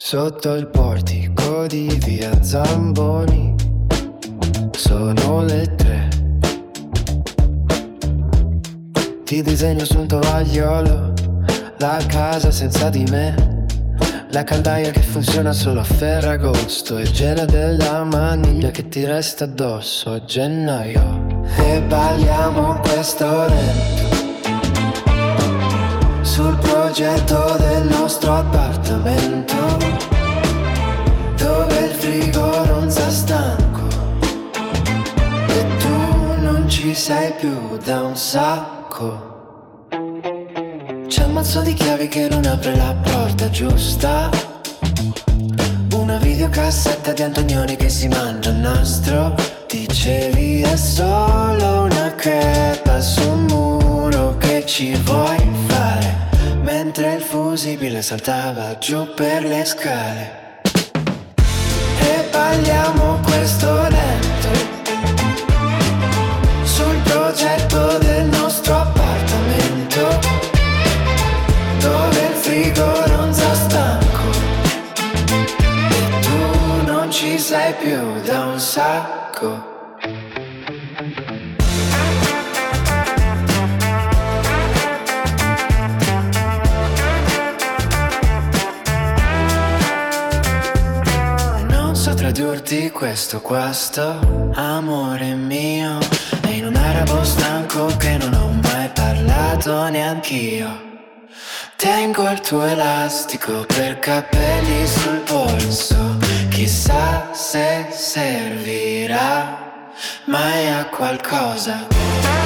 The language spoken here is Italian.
Sotto il portico di via Zamboni sono le 3. Ti disegno su un tovagliolo la casa senza di me, la caldaia che funziona solo a Ferragosto, il gelo della maniglia che ti resta addosso a gennaio. E balliamo questo lento sul progetto del nostro appartamento, dove il frigo ronza stanco e tu non ci sei più da un sacco. C'è un mazzo di chiavi che non apre la porta giusta, una videocassetta di Antonioni che si mangia il nastro. Dicevi è solo una crepa su un muro che ci vuoi fare, mentre il fusibile saltava giù per le scale. E balliamo questo lento sul progetto del nostro appartamento, dove il frigo ronza stanco e tu non ci sei più da un sacco. Non so tradurti questo amore mio, è in un arabo stanco che non ho mai parlato neanch'io. Tengo il tuo elastico per capelli sul polso, chissà se servirà mai a qualcosa.